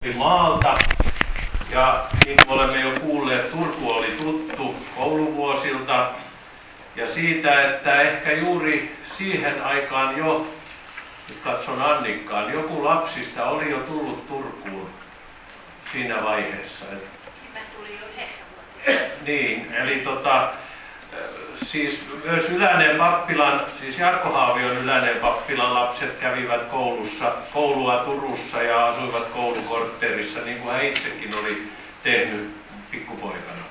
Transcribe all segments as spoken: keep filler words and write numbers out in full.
maalta. Ja niin kuin olemme jo kuulleet, Turku oli tuttu kouluvuosilta. Ja siitä, että ehkä juuri siihen aikaan jo, nyt katson Annikkaan, joku lapsista oli jo tullut Turkuun siinä vaiheessa. Mä tulin jo yhdeksän vuotta. Niin, eli tota, siis myös Yläneen pappilan, siis Jarkko Haavion Yläneen pappilan lapset kävivät koulussa, koulua Turussa ja asuivat koulukortteerissa, niin kuin hän itsekin oli tehnyt pikkupoikana.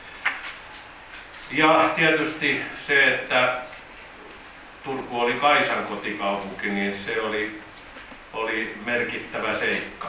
Ja tietysti se, että Turku oli Kaisan kotikaupunki, niin se oli, oli merkittävä seikka.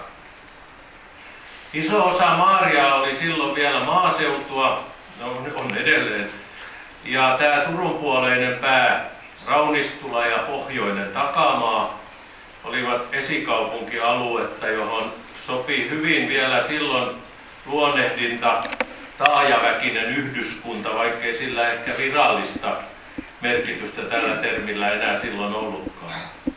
Iso osa Maariaa oli silloin vielä maaseutua, no on edelleen. Ja tämä turunpuoleinen pää, Raunistula ja pohjoinen takamaa, olivat esikaupunkialuetta, johon sopi hyvin vielä silloin luonnehdinta taajaväkinen yhdyskunta, vaikkei sillä ehkä virallista merkitystä tällä termillä enää silloin ollutkaan.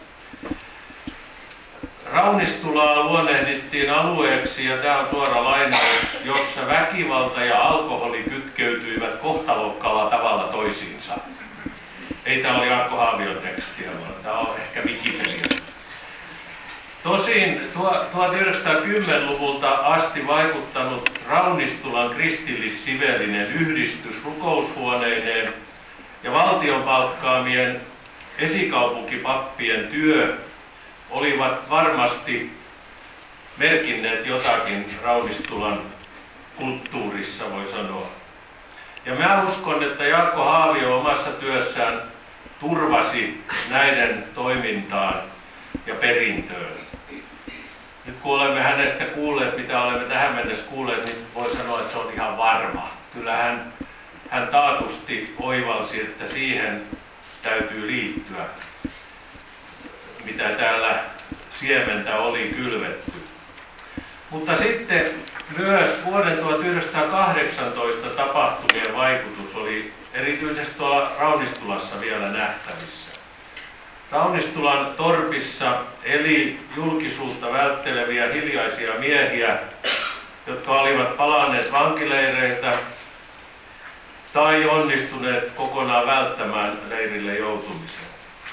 Raunistulaa luonnehdittiin alueeksi, ja tämä on suora lainaus, jossa väkivalta ja alkoholi kytkeytyivät kohtalokkaalla tavalla toisiinsa. Ei tämä oli Jarkko Haavion tekstiä, vaan tämä on ehkä Wikipedia. Tosin tuhatyhdeksänsataakymmentäluvulta asti vaikuttanut Raunistulan kristillis-sivellinen yhdistys rukoushuoneineen ja valtion palkkaamien esikaupunkipappien työ olivat varmasti merkinneet jotakin Raunistulan kulttuurissa, voi sanoa. Ja mä uskon, että Jarkko Haavio omassa työssään turvasi näiden toimintaan ja perintöön. Nyt kun olemme hänestä kuulleet, mitä olemme tähän mennessä kuulleet, niin voi sanoa, että se on ihan varma. Kyllä hän, hän taatusti oivalsi, että siihen täytyy liittyä, mitä täällä siementä oli kylvetty. Mutta sitten myös vuoden tuhatyhdeksänsataakahdeksantoista tapahtumien vaikutus oli erityisesti tuolla Raunistulassa vielä nähtävissä. Raunistulan torpissa eli julkisuutta vältteleviä hiljaisia miehiä, jotka olivat palanneet vankileireiltä tai onnistuneet kokonaan välttämään leirille joutumisen.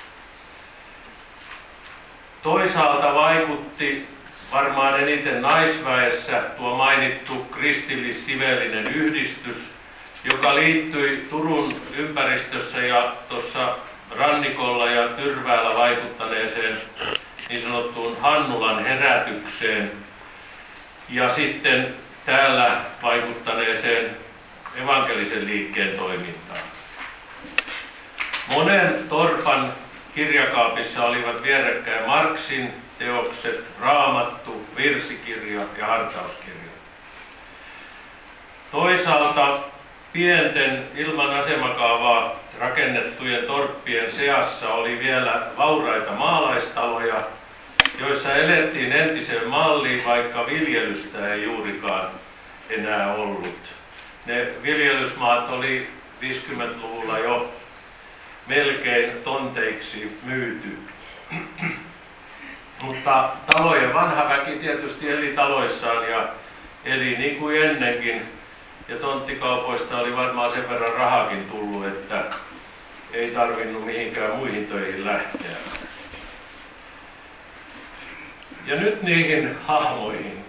Toisaalta vaikutti varmaan eniten naisväessä tuo mainittu kristillis-sivellinen yhdistys, joka liittyi Turun ympäristössä ja tuossa rannikolla ja Tyrväällä vaikuttaneeseen niin sanottuun Hannulan herätykseen ja sitten täällä vaikuttaneeseen evankelisen liikkeen toimintaan. Monen torpan kirjakaapissa olivat vierekkäin Marxin teokset, Raamattu, virsikirja ja hartauskirja. Toisaalta pienten ilman asemakaavaa rakennettujen torppien seassa oli vielä vauraita maalaistaloja, joissa elettiin entiseen malliin, vaikka viljelystä ei juurikaan enää ollut. Ne viljelysmaat oli viisikymmentäluvulla jo melkein tonteiksi myyty. Mutta talojen vanha väki tietysti eli taloissaan ja eli niin kuin ennenkin. Ja tonttikaupoista oli varmaan sen verran rahakin tullut, että ei tarvinnut mihinkään muihin töihin lähteä. Ja nyt niihin hahmoihin.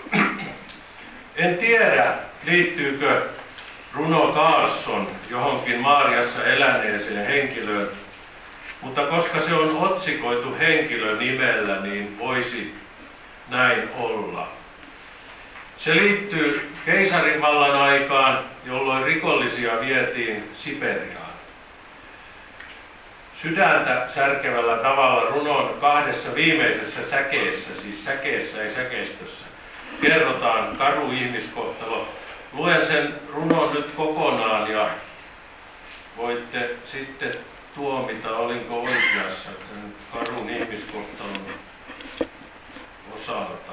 En tiedä, liittyykö Runo Carlsson johonkin Maariassa eläneeseen henkilöön, mutta koska se on otsikoitu henkilönimellä, niin voisi näin olla. Se liittyy keisarin vallan aikaan, jolloin rikollisia vietiin Siperiaan. Sydäntä särkevällä tavalla Runon kahdessa viimeisessä säkeessä, siis säkeessä ei säkeistössä, kerrotaan karu ihmiskohtalo. Luen sen runon nyt kokonaan ja voitte sitten tuomita, olinko oikeassa tämän karun ihmiskohtalon osalta.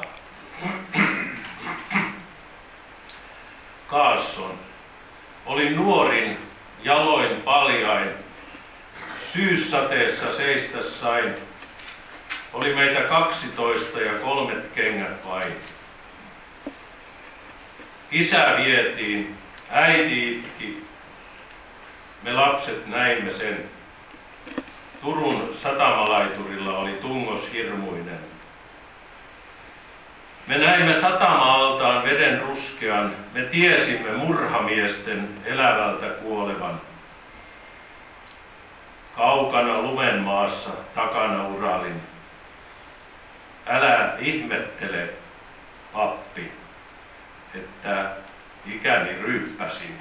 Carlsson oli nuorin, jaloin paljain, syyssateessa seistä sain. Oli meitä kaksitoista ja kolmet kengät vain. Isä vietiin, äiti itki. Me lapset näimme sen. Turun satamalaiturilla oli tungos hirmuinen. Me näimme satama-altaan veden ruskean, me tiesimme murhamiesten elävältä kuolevan. Kaukana lumenmaassa takana Uralin. Älä ihmettele, pappi, että ikäni ryyppäsin.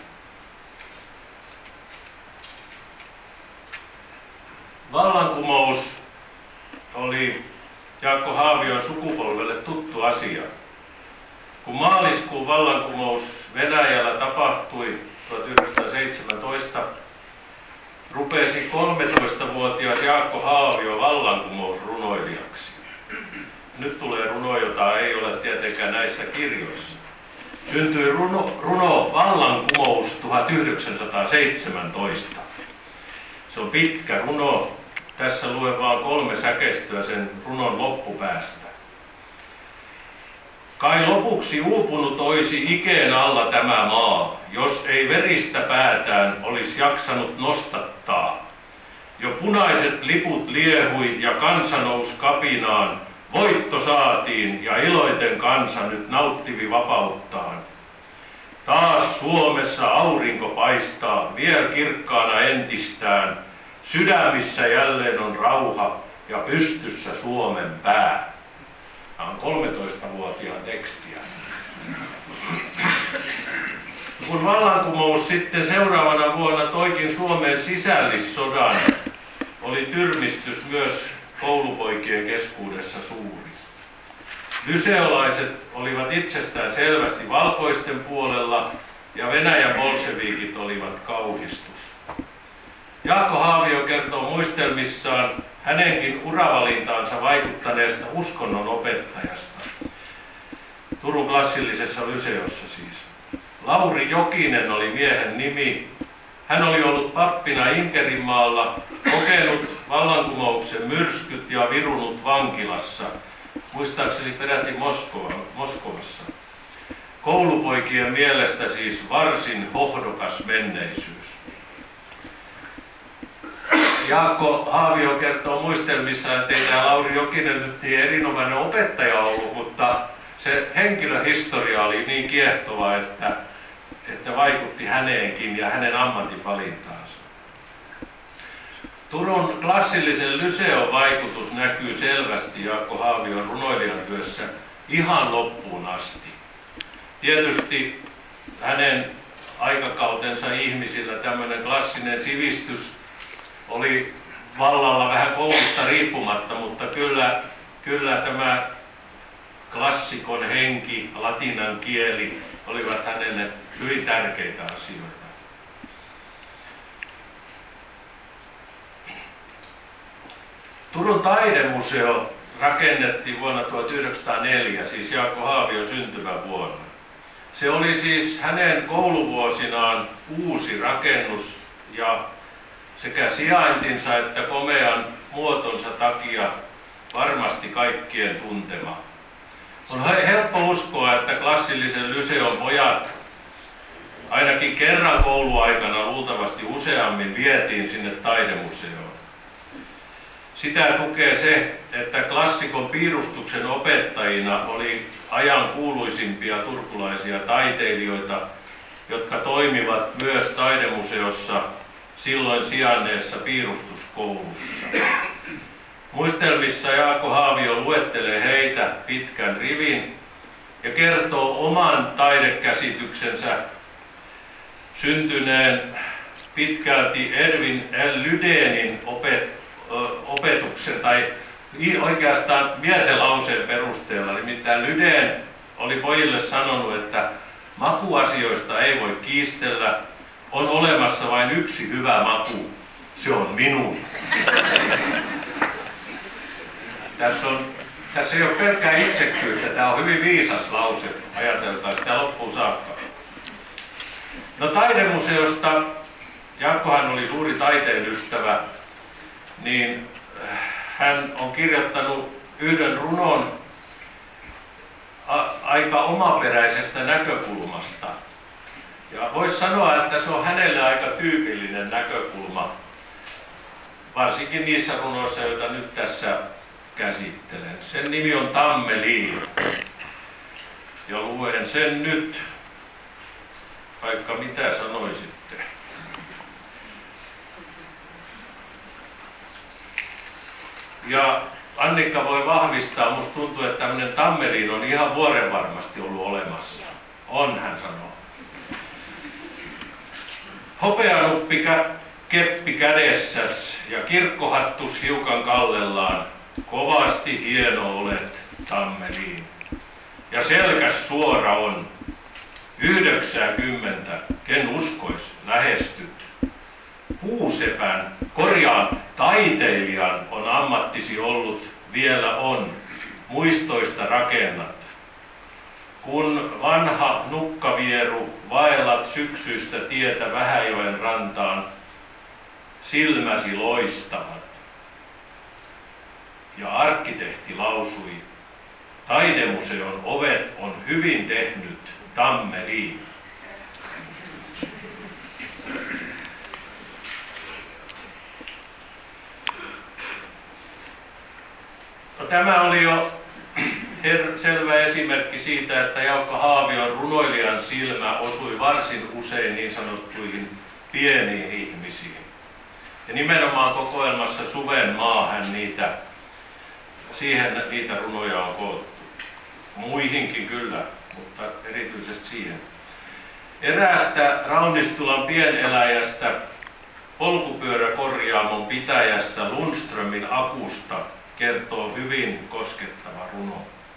Vallankumous oli Jaakko Haavion sukupolvelle tuttu asia. Kun maaliskuun vallankumous Venäjällä tapahtui tuhatyhdeksänsataaseitsemäntoista, rupesi kolmetoistavuotias Jaakko Haavio vallankumousrunoilijaksi. Nyt tulee runo, jota ei ole tietenkään näissä kirjoissa. Syntyi runo, runo Vallankumous tuhatyhdeksänsataaseitsemäntoista. Se on pitkä runo. Tässä luen vain kolme säkeistöä sen runon loppupäästä. Kai lopuksi uupunut olisi ikeen alla tämä maa, jos ei veristä päätään olisi jaksanut nostattaa. Jo punaiset liput liehui ja kansa nousi kapinaan, voitto saatiin ja iloiten kansa nyt nauttivi vapauttaan. Taas Suomessa aurinko paistaa vielä kirkkaana entistään, sydämissä jälleen on rauha ja pystyssä Suomen pää. Tämä on kolmetoistavuotiaan tekstiä. Kun vallankumous sitten seuraavana vuonna toikin Suomen sisällissodan, oli tyrmistys myös koulupoikien keskuudessa suuri. Lyseolaiset olivat itsestään selvästi valkoisten puolella ja Venäjän bolshevikit olivat kauhistus. Jaakko Haavio kertoo muistelmissaan hänenkin uravalintaansa vaikuttaneesta uskonnon opettajasta. Turun klassillisessa lyseossa siis. Lauri Jokinen oli miehen nimi. Hän oli ollut pappina Inkerinmaalla, kokenut vallankumouksen myrskyt ja virunut vankilassa, muistaakseni peräti Moskova, Moskovassa. Koulupoikien mielestä siis varsin hohdokas menneisyys. Jaakko Haavio kertoo muistelmissaan, että ei tämä Lauri Jokinen nyt niin erinomainen opettaja ollut, mutta se henkilöhistoria oli niin kiehtova, että, että vaikutti häneenkin ja hänen ammatinvalintaansa. Turun klassillisen lyseon vaikutus näkyy selvästi Jaakko Haavion runoilijan työssä ihan loppuun asti. Tietysti hänen aikakautensa ihmisillä tämmöinen klassinen sivistys oli vallalla vähän koulusta riippumatta, mutta kyllä, kyllä tämä klassikon henki, latinan kieli olivat hänelle hyvin tärkeitä asioita. Turun taidemuseo rakennettiin vuonna tuhatyhdeksänsataaneljä, siis Jaakko Haavion syntymävuonna. Se oli siis hänen kouluvuosinaan uusi rakennus ja sekä sijaintinsa että komean muotonsa takia varmasti kaikkien tuntema. On helppo uskoa, että klassillisen lyseon pojat ainakin kerran kouluaikana luultavasti useammin vietiin sinne taidemuseoon. Sitä tukee se, että klassikon piirustuksen opettajina oli ajan kuuluisimpia turkulaisia taiteilijoita, jotka toimivat myös taidemuseossa silloin sijainneessa piirustuskoulussa. Muistelmissa Jaakko Haavio luettelee heitä pitkän rivin ja kertoo oman taidekäsityksensä syntyneen pitkälti Ervin L. Lydénin opet, opetuksen tai oikeastaan mietelauseen perusteella. Nimittäin Lydén oli pojille sanonut, että makuasioista ei voi kiistellä, on olemassa vain yksi hyvä maku, se on minun. Tässä, on, tässä ei ole pelkkää itsekkyyttä, tämä on hyvin viisas lause, ajateltaan sitä loppuun saakka. No taidemuseosta, Jaakkohan oli suuri taiteen ystävä, niin hän on kirjoittanut yhden runon a, aika omaperäisestä näkökulmasta. Ja voisi sanoa, että se on hänelle aika tyypillinen näkökulma, varsinkin niissä runoissa, joita nyt tässä käsittelen. Sen nimi on Tammeliin. Ja luen sen nyt, vaikka mitä sanoisitte. Ja Annikka voi vahvistaa, musta tuntuu, että tämmöinen Tammeliin on ihan vuoren varmasti ollut olemassa. On, hän sanoo. Hopeanuppi keppi kädessäs ja kirkkohattus hiukan kallellaan. Kovasti hieno olet, Tammeliin. Ja selkäs suora on. Yhdeksänkymmentä, ken uskois, lähestyt. Puusepän, korjaan, taiteilijan on ammattisi ollut, vielä on. Muistoista rakennat. Kun vanha nukkavieru vaellat syksyistä tietä Vähäjoen rantaan, silmäsi loistavat. Ja arkkitehti lausui, taidemuseon ovet on hyvin tehnyt Tammeliin. No, tämä oli jo selvä esimerkki siitä, että Jaakko Haavion runoilijan silmä osui varsin usein niin sanottuihin pieniin ihmisiin. Ja nimenomaan kokoelmassa Suven maa hän niitä, siihen niitä runoja on koottu. Muihinkin kyllä, mutta erityisesti siihen. Eräästä Raunistulan pieneläjästä, polkupyöräkorjaamon pitäjästä Lundströmin akusta kertoo hyvin koskettava runo.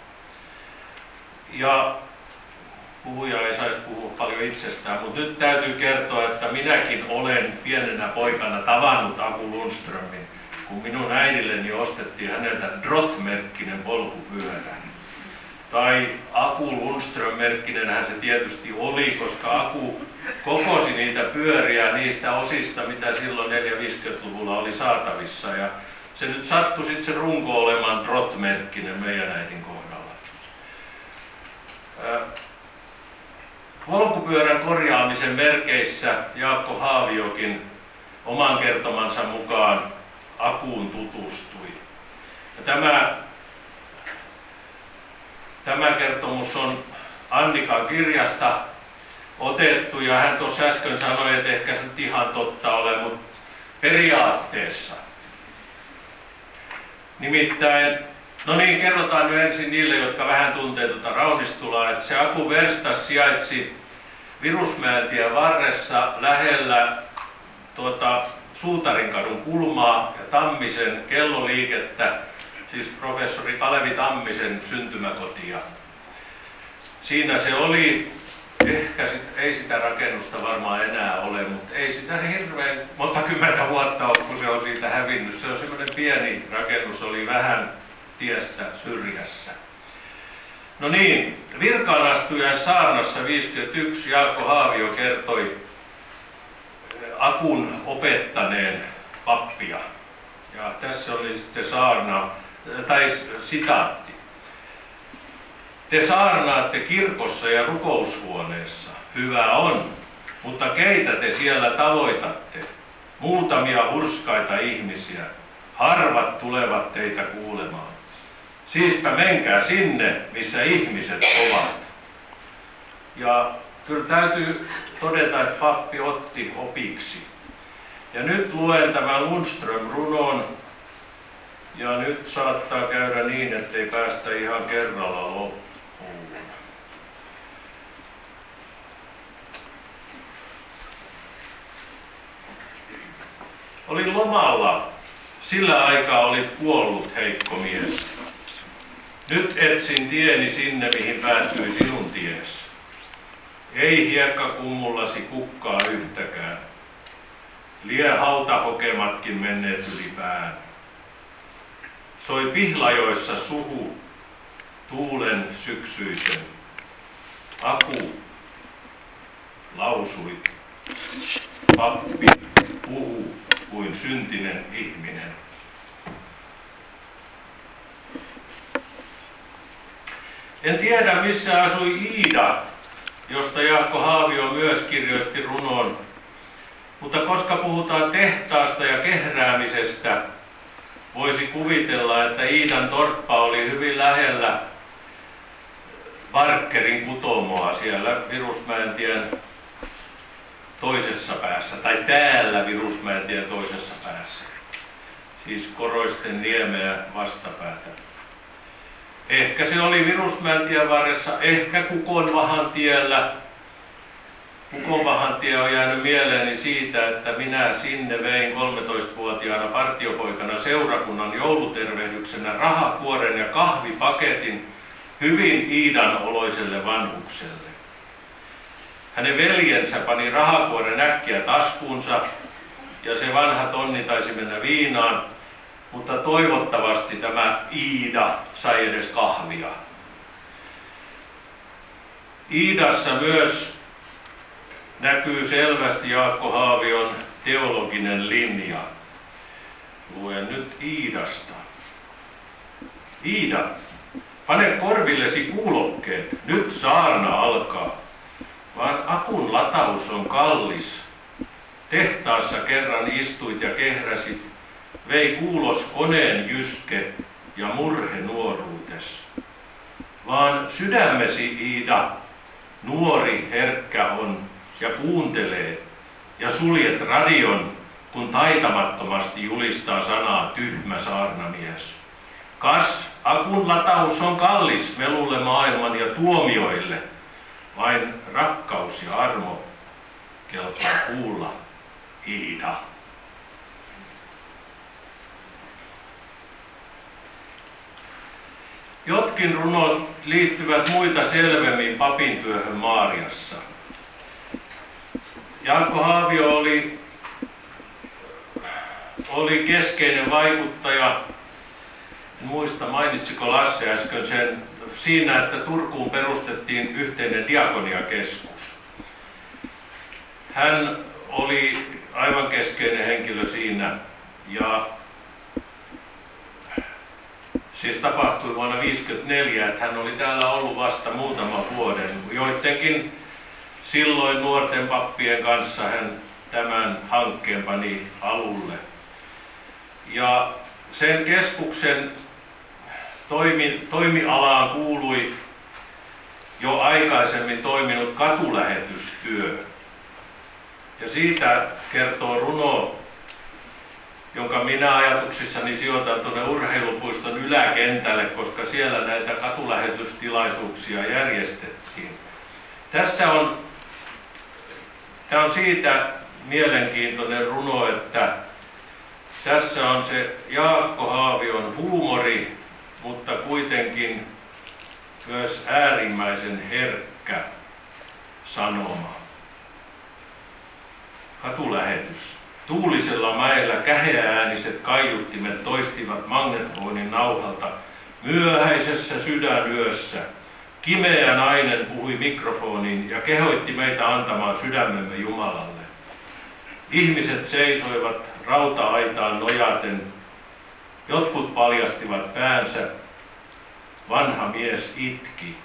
Ja puhuja ei saisi puhua paljon itsestään, mutta nyt täytyy kertoa, että minäkin olen pienenä poikana tavannut Aku Lundströmin, kun minun äidilleni ostettiin häneltä Drott-merkkinen polkupyörä. Tai Aku Lundström-merkkinenhän se tietysti oli, koska Aku kokosi niitä pyöriä niistä osista, mitä silloin neljäkymmentä-viisikymmentäluvulla oli saatavissa. Ja se nyt sattui sitten se runko olemaan Drott-merkkinen meidän äidin kohdalla. Polkupyörän korjaamisen merkeissä Jaakko Haaviokin oman kertomansa mukaan Akuun tutustui. Ja tämä, tämä kertomus on Annikan kirjasta otettu, ja hän tuossa äsken sanoi, että ehkä se nyt ihan totta ole, mutta periaatteessa. Nimittäin, no niin, kerrotaan nyt ensin niille, jotka vähän tuntee tuota Raunistulaa, että se Aku verstas sijaitsi Virusmäentien varressa lähellä tuota, Suutarinkadun kulmaa ja Tammisen kelloliikettä, siis professori Kalevi Tammisen syntymäkotia. Siinä se oli, ehkä sit, ei sitä rakennusta varmaan enää ole, mutta ei sitä hirveän monta kymmentä vuotta ole, kun se on siitä hävinnyt. Se on semmoinen pieni rakennus, oli vähän tiestä syrjässä. No niin, virkaanastujan saarnassa viisikymmentäyksi Jaakko Haavio kertoi Akun opettaneen pappia. Ja tässä oli sitten saarna, tai sitaatti. Te saarnaatte kirkossa ja rukoushuoneessa. Hyvä on, mutta keitä te siellä tavoitatte? Muutamia hurskaita ihmisiä. Harvat tulevat teitä kuulemaan. Siispä menkää sinne, missä ihmiset ovat. Ja kyllä täytyy todeta, että pappi otti opiksi. Ja nyt luen tämän Lundström-runon. Ja nyt saattaa käydä niin, ettei päästä ihan kerralla loppuun. Olin lomalla. Sillä aikaa olit kuollut, heikko mies. Nyt etsin tieni sinne, mihin päättyy sinun ties. Ei hiekkakummullasi kukkaa yhtäkään. Lie hautahokematkin menneet yli pään. Soi pihlajoissa suhu, tuulen syksyisen. Aku lausui, pappi puhuu kuin syntinen ihminen. En tiedä, missä asui Iida, josta Jaakko Haavio myös kirjoitti runon. Mutta koska puhutaan tehtaasta ja kehräämisestä, voisi kuvitella, että Iidan torppa oli hyvin lähellä Barkerin kutomoa siellä Virusmäentien toisessa päässä, tai täällä Virusmäentien toisessa päässä. Siis Koroisten niemeä vastapäätä. Ehkä se oli Virusmäentien varressa, ehkä Kukonvahan tiellä. Kukonvahan tie on jäänyt mieleeni siitä, että minä sinne vein kolmetoistavuotiaana partiopoikana seurakunnan joulutervehdyksenä rahakuoren ja kahvipaketin hyvin Iidan oloiselle vanhukselle. Hänen veljensä pani rahakuoren äkkiä taskuunsa ja se vanha tonni taisi mennä viinaan, mutta toivottavasti tämä Iida sai edes kahvia. Iidassa myös näkyy selvästi Jaakko Haavion teologinen linja. Luen nyt Iidasta. Iida, pane korvillesi kuulokkeet, nyt saarna alkaa. Vaan akun lataus on kallis. Tehtaassa kerran istuit ja kehräsit, vei kuulos koneen jyske ja murhe nuoruutes. Vaan sydämesi, Iida, nuori herkkä on ja kuuntelee, ja suljet radion, kun taitamattomasti julistaa sanaa tyhmä saarnamies. Kas, akun lataus on kallis melulle maailman ja tuomioille, vain rakkaus ja armo kelpaa kuulla, Iida. Jotkin runot liittyvät muita selvemmin papintyöhön Maariassa. Jaakko Haavio oli, oli keskeinen vaikuttaja, en muista mainitsiko Lasse äsken sen, siinä, että Turkuun perustettiin yhteinen diakoniakeskus. Hän oli aivan keskeinen henkilö siinä ja siis tapahtui vuonna tuhatyhdeksänsataaviisikymmentäneljä, että hän oli täällä ollut vasta muutaman vuoden. Joidenkin silloin nuorten pappien kanssa hän tämän hankkeen pani alulle. Ja sen keskuksen toimi, toimialaan kuului jo aikaisemmin toiminut katulähetystyö. Ja siitä kertoo runo, jonka minä ajatuksissani sijoitan tuonne urheilupuiston yläkentälle, koska siellä näitä katulähetystilaisuuksia järjestettiin. Tässä on, tämä on siitä mielenkiintoinen runo, että tässä on se Jaakko Haavion huumori, mutta kuitenkin myös äärimmäisen herkkä sanoma. Katulähetys. Tuulisella mäellä käheääniset kaiuttimet toistivat magnetfonin nauhalta myöhäisessä sydänyössä. Kimeä nainen puhui mikrofoniin ja kehoitti meitä antamaan sydämemme Jumalalle. Ihmiset seisoivat rauta-aitaan nojaten. Jotkut paljastivat päänsä. Vanha mies itki.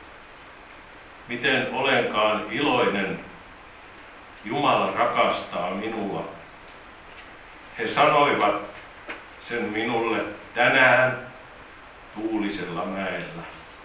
Miten olenkaan iloinen, Jumala rakastaa minua. He sanoivat sen minulle tänään tuulisella mäellä.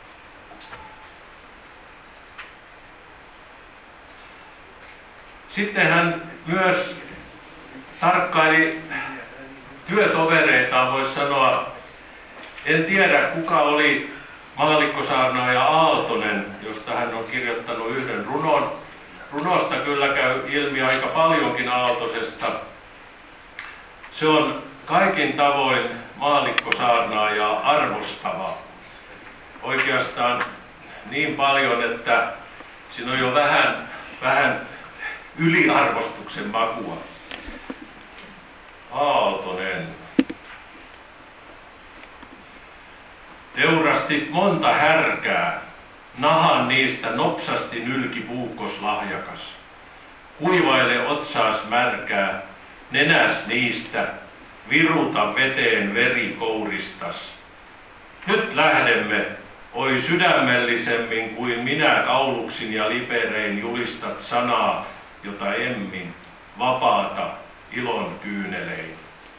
Sitten hän myös tarkkaili työtovereitaan, voisi sanoa. En tiedä, kuka oli maallikkosaarnaaja Aaltonen, josta hän on kirjoittanut yhden runon. Runosta kyllä käy ilmi aika paljonkin Aaltosesta. Se on kaikin tavoin maallikkosaarnaajaa arvostava. Oikeastaan niin paljon, että siinä on jo vähän, vähän yliarvostuksen makua. Aaltonen. Teurastit monta härkää, nahan niistä nopsasti nylki puukkos lahjakas. Kuivaile otsaas märkää, nenäs niistä, viruta veteen veri kouristas. Nyt lähdemme, Oi sydämellisemmin kuin minä kauluksin ja liperein julistat sanaa, jota emmin, vapaata ilon kyynelein.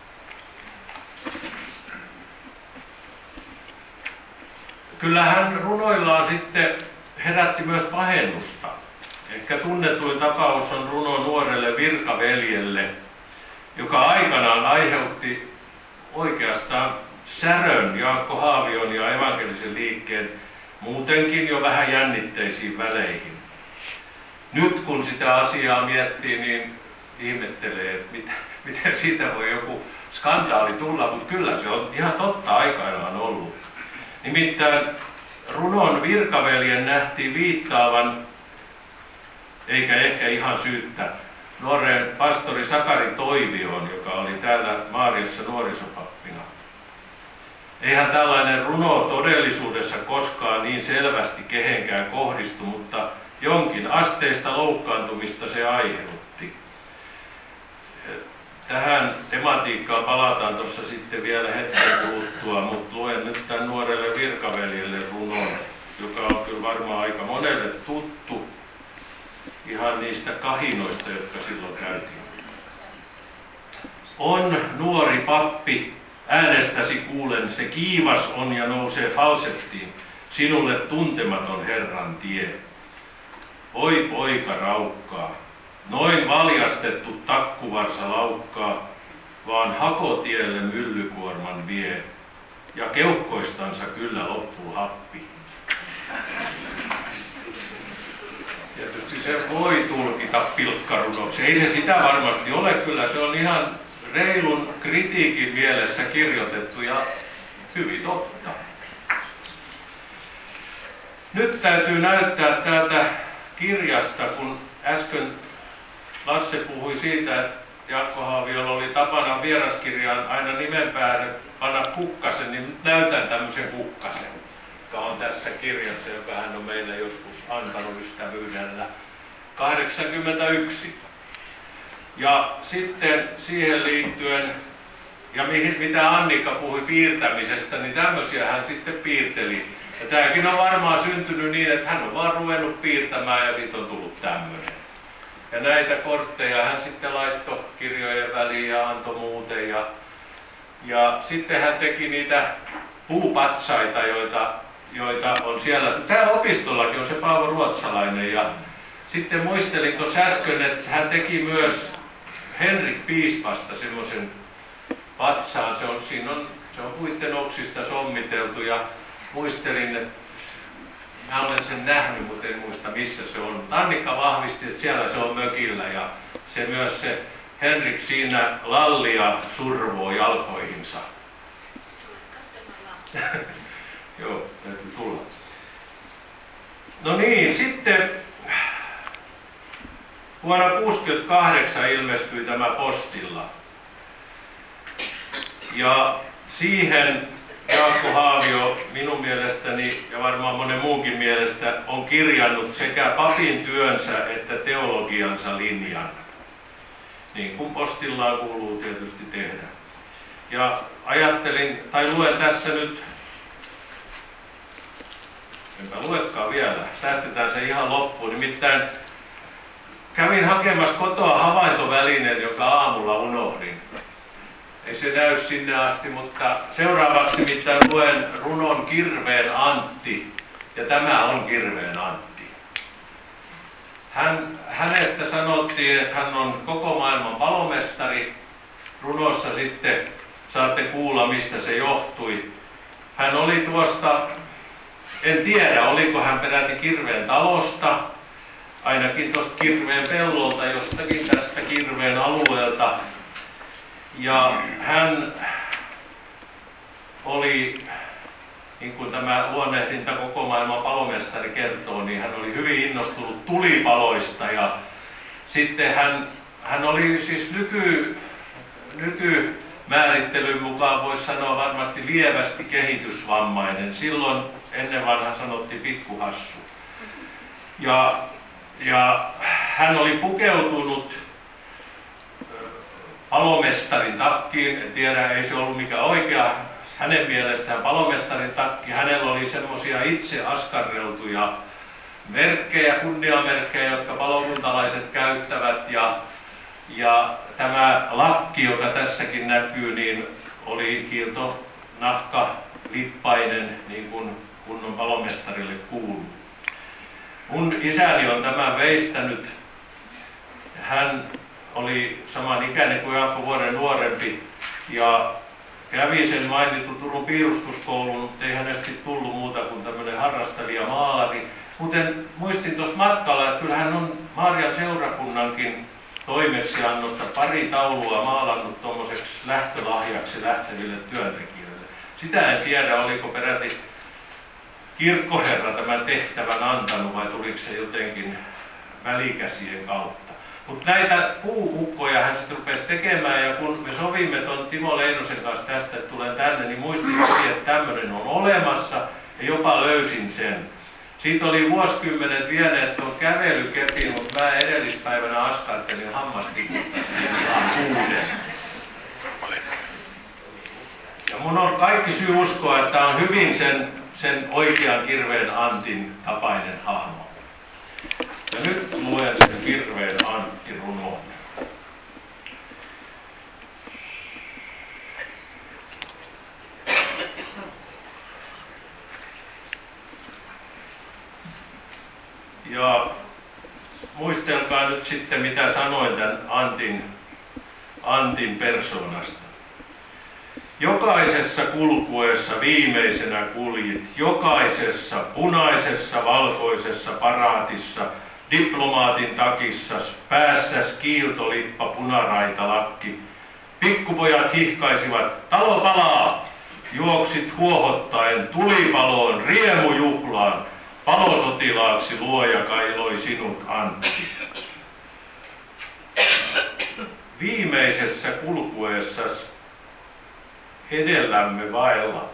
Kyllä hän runoillaan sitten herätti myös pahennusta. Ehkä tunnetuin tapaus on runo nuorelle virkaveljelle, joka aikanaan aiheutti oikeastaan särön Jaakko Haavion ja evankelisen liikkeen muutenkin jo vähän jännitteisiin väleihin. Nyt kun sitä asiaa miettii, niin ihmettelee, että mitä, miten siitä voi joku skandaali tulla, mutta kyllä se on ihan totta aikanaan ollut. Nimittäin runon virkaveljen nähtiin viittaavan, eikä ehkä ihan syyttä, nuoreen pastori Sakari Toivioon, joka oli täällä Maariassa nuorisopappina. Eihän tällainen runo todellisuudessa koskaan niin selvästi kehenkään kohdistu, mutta jonkin asteista loukkaantumista se aiheutti. Tähän tematiikkaan palataan tuossa sitten vielä hetken kuluttua, mutta luen nyt tämän nuorelle virkaveljelle runon, joka on kyllä varmaan aika monelle tuttu ihan niistä kahinoista, jotka silloin käytiin. On nuori pappi, äänestäsi kuulen, se kiivas on ja nousee falsettiin, sinulle tuntematon Herran tie. Oi poika raukkaa, noin valjastettu takkuvarsa laukkaa, vaan hakotielle myllykuorman vie, ja keuhkoistansa kyllä loppuu happi. Tietysti se voi tulkita pilkkarunoksi. Ei se sitä varmasti ole, kyllä se on ihan reilun kritiikin mielessä kirjoitettu ja hyvin totta. Nyt täytyy näyttää täältä kirjasta, kun äsken Lasse puhui siitä, että Jaakko Haaviolla oli tapana vieraskirjaan aina nimen päälle panna kukkasen, niin näytän tämmöisen kukkasen, joka on tässä kirjassa, joka hän on meille joskus antanut ystävyydellä. kahdeksankymmentäyksi. Ja sitten siihen liittyen, ja mihin, mitä Annika puhui piirtämisestä, niin tämmöisiä hän sitten piirteli. Ja tämäkin on varmaan syntynyt niin, että hän on vaan ruvennut piirtämään ja siitä on tullut tämmöinen. Ja näitä kortteja hän sitten laittoi kirjojen väliin ja antoi muuten. Ja, ja sitten hän teki niitä puupatsaita, joita, joita on siellä. Täällä opistollakin on se Paavo Ruotsalainen. Ja sitten muistelin tuossa äsken, että hän teki myös Henrik Piispasta semmoisen patsaan. Se on, siinä on, se on puitten oksista sommiteltu ja muistelin, että mä olen sen nähnyt, mutta en muista missä se on. Annikka vahvisti, että siellä se on mökillä ja se myös se Henrik siinä lallia survoo jalkoihinsa. Joo, täytyy tulla. No niin, sitten vuonna tuhatyhdeksänsataakuusikymmentäkahdeksan ilmestyi tämä Postilla. Ja siihen Jaakko Haavio minun mielestäni ja varmaan monen muunkin mielestä on kirjannut sekä papin työnsä että teologiansa linjan. Niin kuin Postillaan kuuluu tietysti tehdä. Ja ajattelin, tai luen tässä nyt, enpä luekaan vielä, säästetään se ihan loppuun. Nimittäin kävin hakemassa kotoa havaintovälineen, joka aamulla unohdin. Ei se näy sinne asti, mutta seuraavaksi mitään luen runon Kirveen Antti, ja tämä on Kirveen Antti. Hän, hänestä sanottiin, että hän on koko maailman palomestari. Runossa sitten saatte kuulla, mistä se johtui. Hän oli tuosta, en tiedä, oliko hän peräti Kirveen talosta, ainakin tuosta Kirveen pellolta, jostakin tästä Kirveen alueelta. Ja hän oli, niin kuin tämä luonnehdinta koko maailman palomestari kertoo, niin hän oli hyvin innostunut tulipaloista. Ja sitten hän, hän oli siis nyky, nykymäärittelyn mukaan voisi sanoa varmasti lievästi kehitysvammainen. Silloin ennen vanha sanottiin pikkuhassu. Ja, ja hän oli pukeutunut palomestarin takkiin, en tiedä, ei se ollut mikä oikea hänen mielestään palomestarin takki. Hänellä oli semmoisia itse askarreltuja merkkejä, kunniamerkkejä, jotka palokuntalaiset käyttävät. Ja, ja tämä lakki, joka tässäkin näkyy, niin oli kiiltonahka lippainen, niin kuin kunnon palomestarille kuuluu. Mun isäni on tämän veistänyt. Hän oli samanikäinen kuin Jaakko vuoden nuorempi ja kävi sen mainitun Turun piirustuskoulun, mutta ei hänestä tullut muuta kuin tämmöinen harrastelija maalari. Muuten muistin tuossa matkalla, että kyllä hän on Maarian seurakunnankin toimeksiannosta pari taulua maalannut tuommoiseksi lähtölahjaksi lähteville työntekijöille. Sitä en tiedä, oliko peräti kirkkoherra tämän tehtävän antanut vai tuliko se jotenkin välikäsien kautta. Mutta näitä puuhukkoja hän sitten rupesi tekemään, ja kun me sovimme tuon Timo Leinosen kanssa tästä, että tulen tänne, niin muistin heti, että tämmöinen on olemassa, ja jopa löysin sen. Siitä oli vuosikymmenet vieneet tuon kävelykepin, mutta mä edellispäivänä askartelin hammastikusta siihen ihan uuden. Ja mun on kaikki syy uskoa, että tämä on hyvin sen, sen oikean Kirveen Antin tapainen hahmo. Ja nyt luen sen Kirveen Antti runon. Ja muistelkaa nyt sitten, mitä sanoin tämän Antin, Antin persoonasta. Jokaisessa kulkuessa viimeisenä kuljit, jokaisessa punaisessa valkoisessa paraatissa, diplomaatin takissas, päässäs kiiltolippa, punaraita lakki. Pikkupojat hihkaisivat, talo palaa, juoksit huohottaen tulipaloon, riemujuhlaan, palosotilaaksi luoja kailoi sinut Antti. Viimeisessä kulkuessas edellämme vaellat.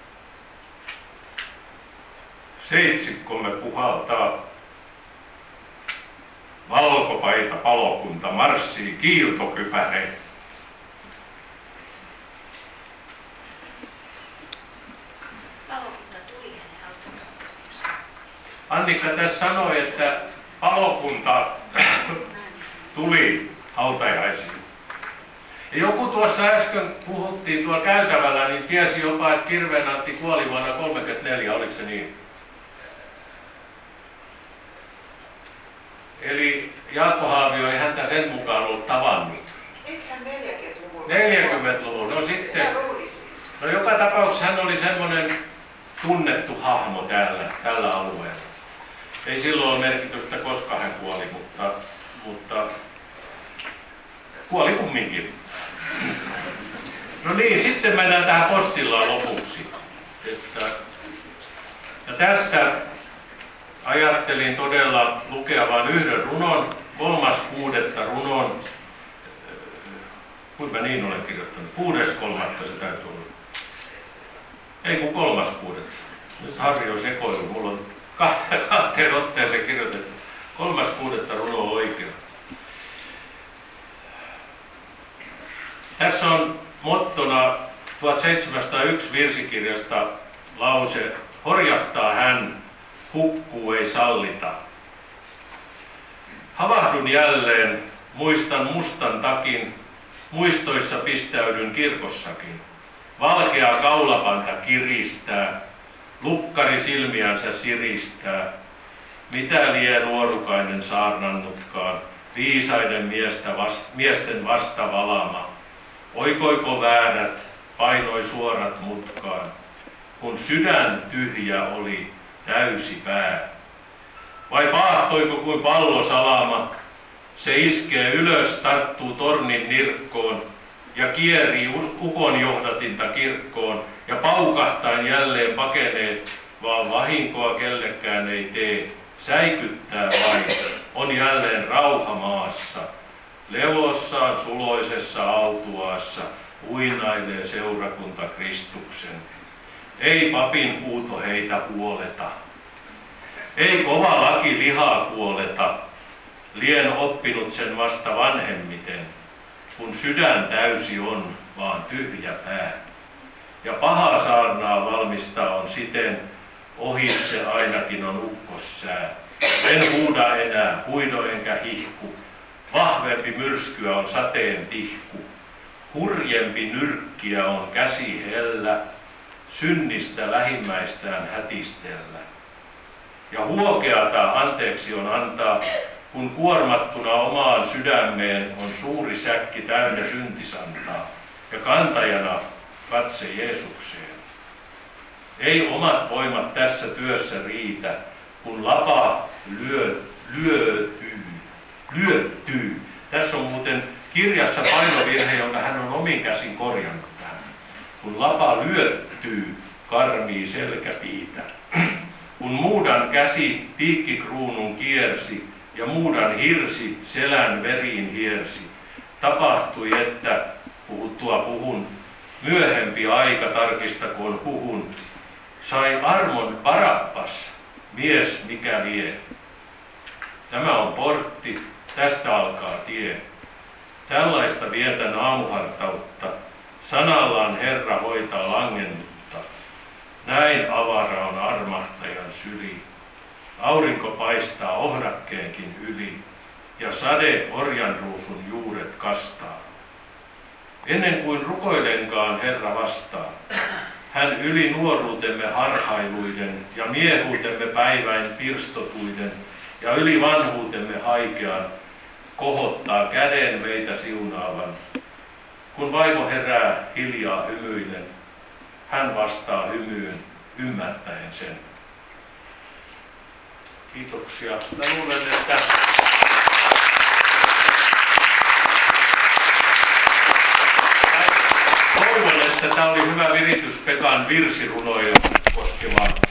Seitsikkomme puhaltaa. Valkopaita palokunta marssii kiiltokypäreen. Palokunta tuli hänen hautajaisiinsa. Annikka tässä sanoi, että palokunta tuli hautajaisiin. Ja joku tuossa äsken puhuttiin tuolla käytävällä, niin tiesi jopa, että Kirveen Antti kuoli vuonna tuhatyhdeksänsataakolmekymmentäneljä, oliko se niin? Eli Jaakko Haavio ei häntä sen mukaan ollut tavannut. Eihän neljäkymmentäluvulla. neljäkymmentäluvulla, no sitten. No joka tapauksessa hän oli semmoinen tunnettu hahmo täällä, tällä alueella. Ei silloin ole merkitystä, koska hän kuoli, mutta, mutta kuoli kumminkin. No niin, sitten mennään tähän Postillaan lopuksi. Että, ja tästä ajattelin todella lukea vain yhden runon, kolmas kuudetta runon. Kuinka niin olen kirjoittanut? Kuudes kolmatta se täytyy olla. Ei kun kolmas kuudetta. Nyt Harri on sekoillut. Mulla on kahteen otteeseen kirjoitettu. Kolmas kuudetta runo on oikea. Tässä on mottona tuhatseitsemänsataayksi virsikirjasta lause: horjahtaa hän, hukkuu ei sallita. Havahdun jälleen, muistan mustan takin, muistoissa pistäydyn kirkossakin. Valkea kaulapanta kiristää, lukkari silmiänsä siristää. Mitä lie nuorukainen saarnannutkaan, viisaiden miestä vast, miesten vastavalama. Oikoiko väärät, painoi suorat mutkaan, kun sydän tyhjä oli, täysi pää. Vai paahtoiko kuin pallosalama, se iskee ylös, tarttuu tornin nirkkoon ja kierii ukon johdatinta kirkkoon ja paukahtain jälleen pakenee, vaan vahinkoa kellekään ei tee. Säikyttää vain, on jälleen rauha maassa. Levossaan suloisessa autuaassa uinailee seurakunta Kristuksen. Ei papin huuto heitä huoleta. Ei kova laki lihaa kuoleta. Lien oppinut sen vasta vanhemmiten, kun sydän täysi on, vaan tyhjä pää. Ja pahaa saarnaa valmistaa on siten, ohitse ainakin on ukkossää. En huuda enää, huido enkä hihku. Vahvempi myrskyä on sateen tihku. Hurjempi nyrkkiä on käsi hellä. Synnistä lähimmäistään hätistellä. Ja huokeata anteeksi on antaa, kun kuormattuna omaan sydämeen on suuri säkki täynnä syntisantaa. Ja kantajana katse Jeesukseen. Ei omat voimat tässä työssä riitä, kun lapa lyö, lyötyy, lyöttyy. Tässä on muuten kirjassa painovirhe, jonka hän on omin käsin korjannut tähän. Kun lapa lyöttyy, karmii selkäpiitä. Kun muudan käsi piikkikruunun kiersi ja muudan hirsi selän veriin hiersi, tapahtui, että puhuttua puhun, myöhempi aika tarkistakoon huhun, sai armon Barabas, mies mikä vie. Tämä on portti, tästä alkaa tie. Tällaista vietän aamuhartautta, sanallaan Herra hoitaa langennutta. Näin avara on armahtajan syli. Aurinko paistaa ohdakkeenkin yli, ja sade orjanruusun juuret kastaa. Ennen kuin rukoilenkaan Herra vastaa, hän yli nuoruutemme harhailuiden ja miehuutemme päiväin pirstotuiden ja yli vanhuutemme haikean kohottaa käden meitä siunaavan. Kun vaimo herää hiljaa hymyillen, hän vastaa hymyyn ymmärtäen sen. Kiitoksia. Mä luulen, että toivon, että tämä oli hyvä viritys Pekan virsirunoja koskevaan